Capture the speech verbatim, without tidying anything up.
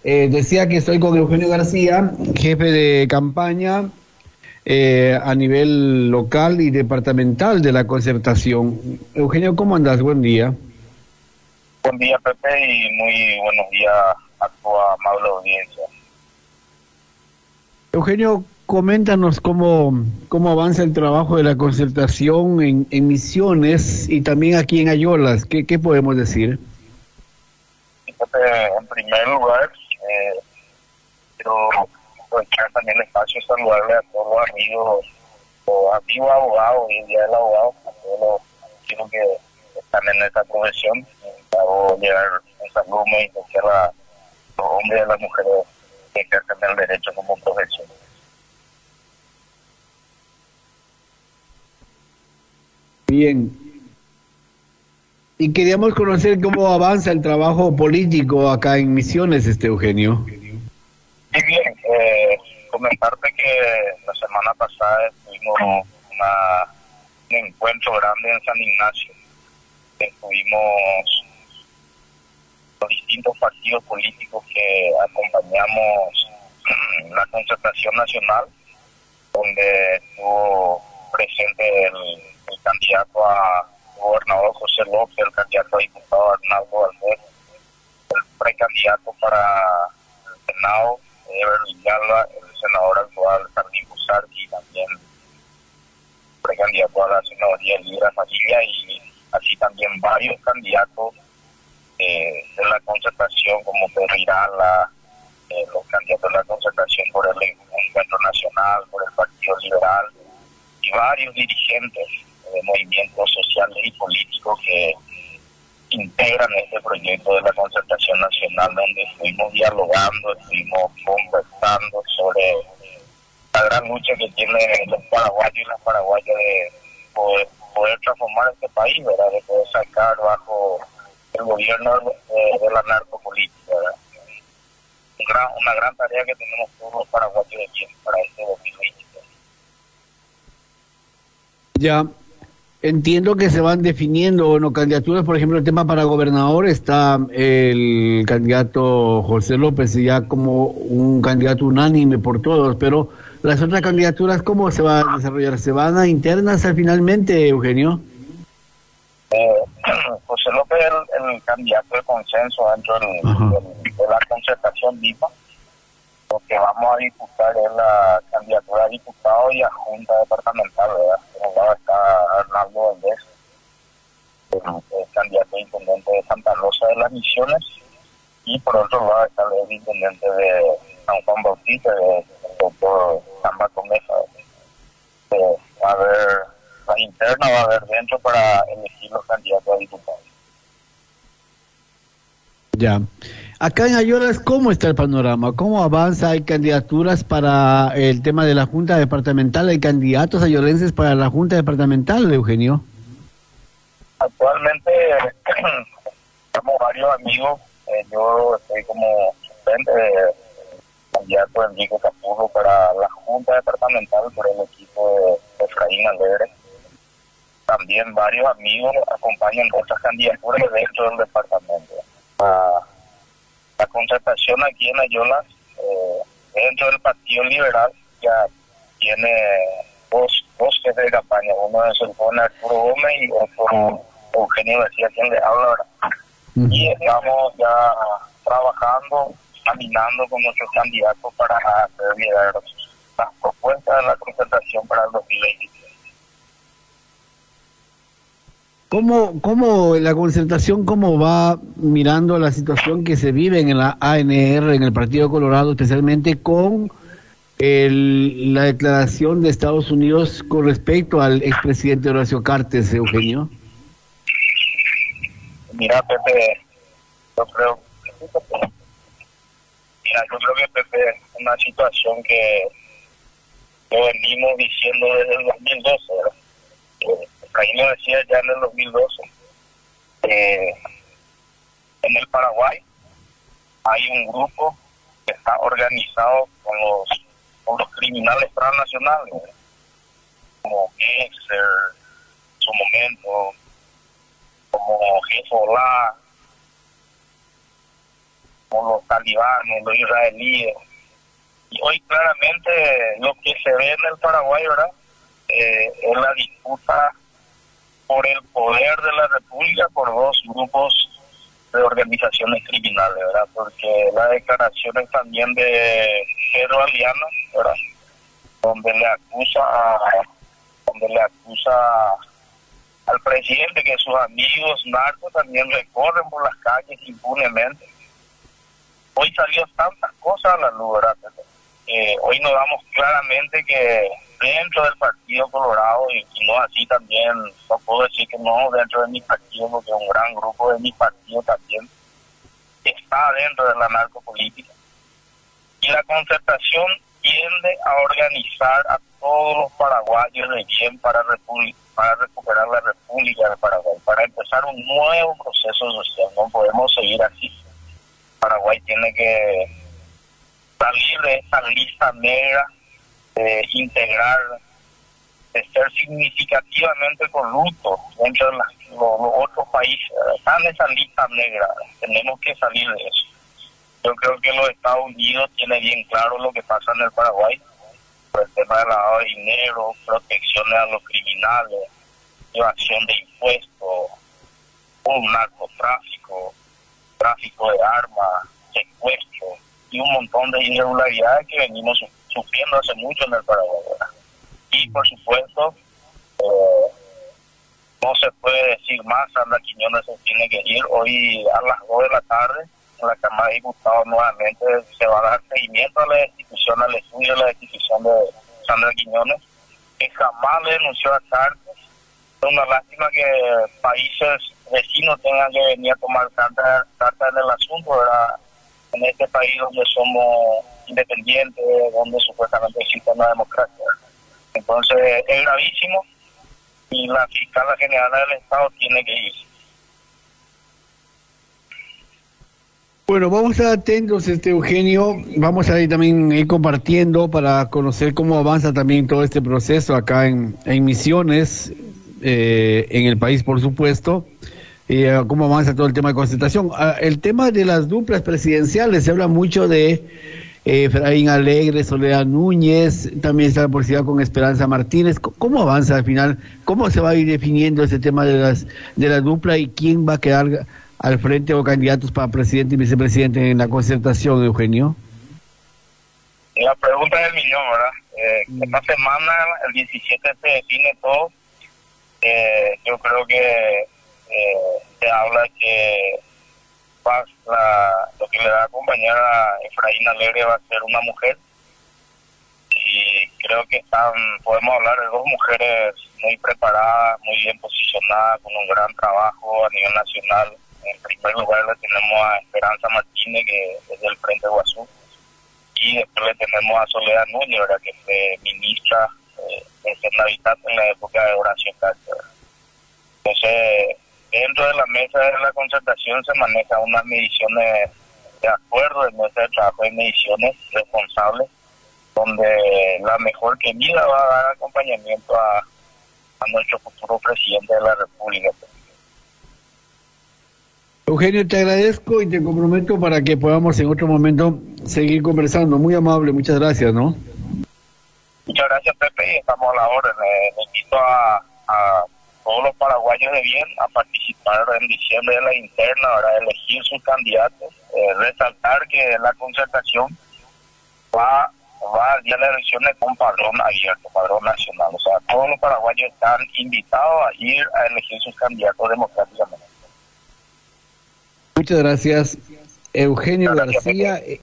Eh, decía que estoy con Eugenio García, jefe de campaña eh, a nivel local y departamental de la concertación. Eugenio, ¿cómo andas? Buen día. Buen día, Pepe, y muy buenos días a tu amable audiencia. Eugenio, coméntanos cómo, cómo avanza el trabajo de la concertación en, en Misiones y también aquí en Ayolas. ¿Qué, qué podemos decir? Y, Pepe, en primer lugar, eh, quiero aprovechar también el espacio y saludarle a todos los amigos, los amigos abogados, hoy el Día del Abogado, a todos los chicos que están en esta profesión. Hago llegar un saludo muy especial a los hombres y a las mujeres que ejercen el derecho como profesión. Bien. Y queríamos conocer cómo avanza el trabajo político acá en Misiones, este Eugenio. Muy bien, eh, comentarte que la semana pasada tuvimos una, un encuentro grande en San Ignacio. Estuvimos los distintos partidos políticos que acompañamos la concertación nacional, donde estuvo presente el, el candidato a gobernador José López, el candidato a diputado Arnaldo Valdés, el precandidato para el Senado, Ever Villalba, el senador actual Jardín Busardi, y también precandidato a la senaduría Libre Familia, y así también varios candidatos eh, de la concertación, como Pedro Irala, eh, los candidatos de la concertación por el Encuentro Nacional, por el Partido Liberal, y varios dirigentes de movimientos sociales y políticos que integran este proyecto de la concertación nacional, donde estuvimos dialogando, estuvimos conversando sobre la gran lucha que tienen los paraguayos y las paraguayas de poder, poder transformar este país, ¿verdad? De poder sacar bajo el gobierno de, de la narcopolítica, ¿verdad? Un gran, una gran tarea que tenemos todos los paraguayos de bien para este dos mil veinte. Ya, entiendo que se van definiendo, bueno, candidaturas, por ejemplo, el tema para gobernador está el candidato José López ya como un candidato unánime por todos, pero las otras candidaturas, ¿cómo se van a desarrollar? ¿Se van a internas finalmente, Eugenio? Eh, José López es el, el candidato de consenso dentro del, del, de la concertación D I P A. Lo que vamos a disputar es la candidatura a diputado y a junta departamental, ¿verdad? Por un lado está Arnaldo Valdés, el, el candidato a intendente de Santa Rosa de las Misiones, y por otro lado está el intendente de San Juan Bautista, el doctor Samba Comesa. Eh, va a haber la interna, va a haber dentro para elegir los candidatos a diputados. Ya. Acá en Ayolas, ¿cómo está el panorama? ¿Cómo avanza? ¿Hay candidaturas para el tema de la Junta Departamental? ¿Hay candidatos ayolenses para la Junta Departamental, Eugenio? Actualmente tenemos varios amigos. Eh, yo estoy como suplente de candidato Enrique Capurro para la Junta Departamental por el equipo de Efraín Alegre. También varios amigos acompañan otras candidaturas dentro del departamento. La, la concertación aquí en Ayolas, eh, dentro del Partido Liberal, ya tiene dos, dos jefes de campaña. Uno es el joven Arturo Gómez y otro Eugenio García, quien le habla ahora. Uh-huh. Y estamos ya trabajando, caminando con nuestros candidatos para hacer llegar las propuestas de la concertación para el dos mil veinte. ¿Cómo, cómo la concertación, cómo va mirando la situación que se vive en la A N R, en el Partido Colorado, especialmente con el, la declaración de Estados Unidos con respecto al expresidente Horacio Cartes, Eugenio? Mira, Pepe, yo creo, mira, yo creo que Pepe es una situación que lo venimos diciendo desde el dos mil doce, ¿verdad? Ahí lo decía ya en el dos mil doce. Eh, en el Paraguay hay un grupo que está organizado con los, con los criminales transnacionales, como Mexer, en su momento, como Hezbollah, como los talibanes, los israelíes. Y hoy claramente lo que se ve en el Paraguay, ¿verdad? Eh, es la disputa por el poder de la República por dos grupos de organizaciones criminales, ¿verdad? Porque las declaraciones también de Pedro Aliana, ¿verdad? Donde le acusa a, donde le acusa al presidente que sus amigos narcos también recorren por las calles impunemente. Hoy salió tantas cosas a la luz, ¿verdad? Eh, hoy nos damos claramente que dentro del Partido Colorado, y, y no así también, no puedo decir que no dentro de mi partido, porque un gran grupo de mi partido también está dentro de la narcopolítica. Y la concertación tiende a organizar a todos los paraguayos de bien para, para recuperar la República de Paraguay, para empezar un nuevo proceso social. No podemos seguir así. Paraguay tiene que salir de esa lista negra, de integrar, de ser significativamente corrupto dentro de las, los, los otros países. Están en esa lista negra, tenemos que salir de eso. Yo creo que los Estados Unidos tienen bien claro lo que pasa en el Paraguay, por el tema del lavado de dinero, protecciones a los criminales, evasión de impuestos, un narcotráfico, tráfico de armas, secuestro y un montón de irregularidades que venimos sufriendo hace mucho en el Paraguay, ¿verdad? Y por supuesto, eh, no se puede decir más. Sandra Quiñones se tiene que ir hoy a las dos de la tarde en la Cámara de Diputados. Nuevamente se va a dar seguimiento a la destitución, al estudio de la destitución de Sandra Quiñones, que jamás le denunció a Cartes. Es una lástima que países vecinos tengan que venir a tomar carta, carta en el asunto, ¿verdad? En este país donde somos independientes, donde supuestamente existe una democracia. Entonces es gravísimo y la fiscal general del Estado tiene que ir. Bueno, vamos a estar atentos, este Eugenio, vamos a ir también ir compartiendo para conocer cómo avanza también todo este proceso acá en, en Misiones, eh, en el país por supuesto, y eh, cómo avanza todo el tema de concentración. Ah, el tema de las duplas presidenciales, se habla mucho de eh, Efraín Alegre, Soledad Núñez, también está la posibilidad con Esperanza Martínez. ¿Cómo avanza al final? ¿Cómo se va a ir definiendo ese tema de las de la dupla y quién va a quedar al frente o candidatos para presidente y vicepresidente en la concertación, Eugenio? La pregunta del millón, ¿verdad? Eh, mm. Esta semana, el diecisiete, se define todo. Eh, yo creo que eh, se habla que va la, lo que le va a acompañar a Efraín Alegre va a ser una mujer. Y creo que están, podemos hablar de dos mujeres muy preparadas, muy bien posicionadas, con un gran trabajo a nivel nacional. En primer lugar le tenemos a Esperanza Martínez, que es del Frente Guazú, y después le tenemos a Soledad Núñez, ¿verdad? Que fue ministra eh, de Senavitat en la época de Horacio Cartes. Entonces, dentro de la mesa de la concertación se manejan unas mediciones de acuerdo, de mesa de trabajo y mediciones responsables, donde la mejor que mida va a dar acompañamiento a, a nuestro futuro presidente de la República. Eugenio, te agradezco y te comprometo para que podamos en otro momento seguir conversando. Muy amable, muchas gracias, ¿no? Muchas gracias, Pepe, y estamos a la orden. Eh, le invito a, a todos los paraguayos de bien a participar en diciembre de la interna, para elegir sus candidatos. Eh, resaltar que la concertación va, va al día de las elecciones con padrón abierto, padrón nacional. O sea, todos los paraguayos están invitados a ir a elegir sus candidatos democráticamente. Muchas gracias, Eugenio Gracias, García. Pepe.